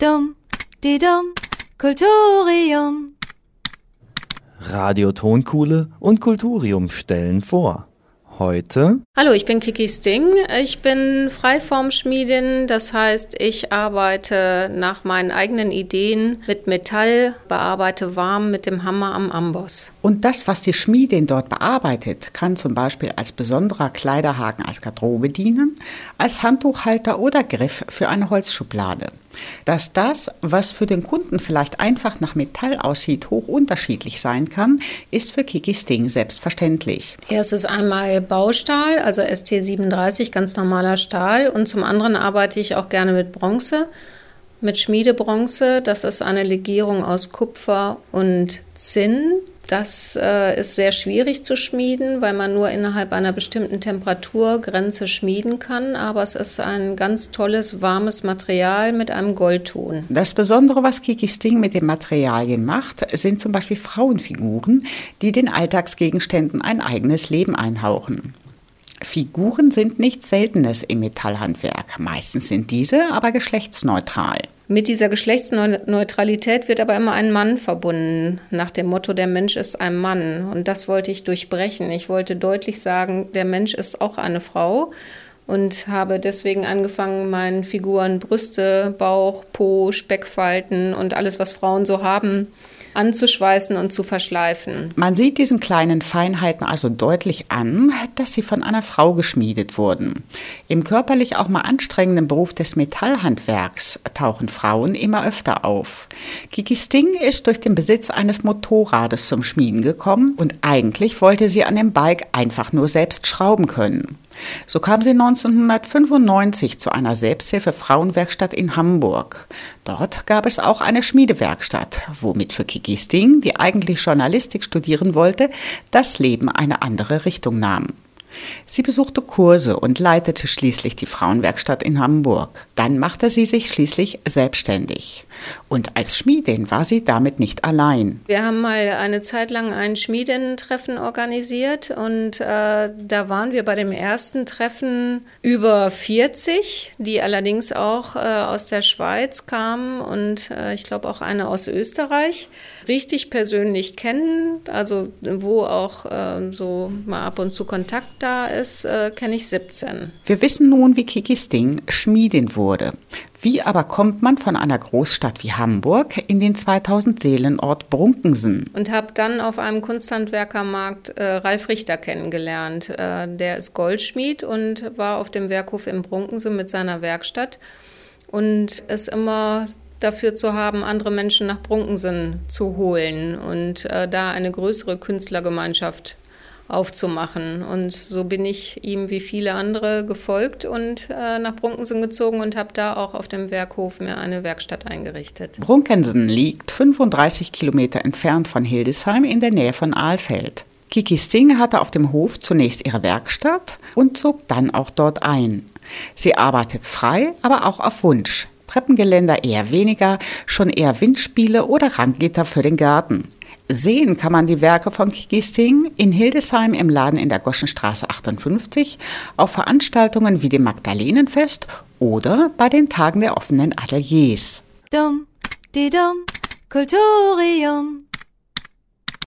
Dum, di dum, Kulturium. Radio Tonkuhle und Kulturium stellen vor. Heute... Hallo, ich bin Kiki Sting. Ich bin Freiformschmiedin, das heißt, ich arbeite nach meinen eigenen Ideen mit Metall, bearbeite warm mit dem Hammer am Amboss. Und das, was die Schmiedin dort bearbeitet, kann zum Beispiel als besonderer Kleiderhaken als Garderobe dienen, als Handtuchhalter oder Griff für eine Holzschublade. Dass das, was für den Kunden vielleicht einfach nach Metall aussieht, hoch unterschiedlich sein kann, ist für Kiki Sting selbstverständlich. Erstes einmal Baustahl, also ST37, ganz normaler Stahl. Und zum anderen arbeite ich auch gerne mit Bronze, mit Schmiedebronze. Das ist eine Legierung aus Kupfer und Zinn. Das ist sehr schwierig zu schmieden, weil man nur innerhalb einer bestimmten Temperaturgrenze schmieden kann. Aber es ist ein ganz tolles, warmes Material mit einem Goldton. Das Besondere, was Kiki Sting mit den Materialien macht, sind zum Beispiel Frauenfiguren, die den Alltagsgegenständen ein eigenes Leben einhauchen. Figuren sind nichts Seltenes im Metallhandwerk. Meistens sind diese aber geschlechtsneutral. Mit dieser Geschlechtsneutralität wird aber immer ein Mann verbunden, nach dem Motto, der Mensch ist ein Mann. Und das wollte ich durchbrechen. Ich wollte deutlich sagen, der Mensch ist auch eine Frau und habe deswegen angefangen, meinen Figuren Brüste, Bauch, Po, Speckfalten und alles, was Frauen so haben, anzuschweißen und zu verschleifen. Man sieht diesen kleinen Feinheiten also deutlich an, dass sie von einer Frau geschmiedet wurden. Im körperlich auch mal anstrengenden Beruf des Metallhandwerks tauchen Frauen immer öfter auf. Kiki Sting ist durch den Besitz eines Motorrades zum Schmieden gekommen und eigentlich wollte sie an dem Bike einfach nur selbst schrauben können. So kam sie 1995 zu einer Selbsthilfe-Frauenwerkstatt in Hamburg. Dort gab es auch eine Schmiedewerkstatt, womit für Kiki Sting, die eigentlich Journalistik studieren wollte, das Leben eine andere Richtung nahm. Sie besuchte Kurse und leitete schließlich die Frauenwerkstatt in Hamburg. Dann machte sie sich schließlich selbstständig. Und als Schmiedin war sie damit nicht allein. Wir haben mal eine Zeit lang ein Schmiedinnen-Treffen organisiert und da waren wir bei dem ersten Treffen über 40, die allerdings auch aus der Schweiz kamen und ich glaube auch eine aus Österreich. Richtig persönlich kennen, also wo auch so mal ab und zu Kontakt da ist, kenne ich 17. Wir wissen nun, wie Kiki Sting Schmiedin wurde. Wie aber kommt man von einer Großstadt wie Hamburg in den 2000 Seelenort Brunkensen? Und habe dann auf einem Kunsthandwerkermarkt Ralf Richter kennengelernt. Der ist Goldschmied und war auf dem Werkhof in Brunkensen mit seiner Werkstatt und ist immer dafür zu haben, andere Menschen nach Brunkensen zu holen und da eine größere Künstlergemeinschaft aufzumachen. Und so bin ich ihm wie viele andere gefolgt und nach Brunkensen gezogen und habe da auch auf dem Werkhof mir eine Werkstatt eingerichtet. Brunkensen liegt 35 Kilometer entfernt von Hildesheim in der Nähe von Alfeld. Kiki Sting hatte auf dem Hof zunächst ihre Werkstatt und zog dann auch dort ein. Sie arbeitet frei, aber auch auf Wunsch. Treppengeländer eher weniger, schon eher Windspiele oder Randgitter für den Garten. Sehen kann man die Werke von Kiki Sting in Hildesheim im Laden in der Goschenstraße 58, auf Veranstaltungen wie dem Magdalenenfest oder bei den Tagen der offenen Ateliers. Dum, di dum, Kulturium.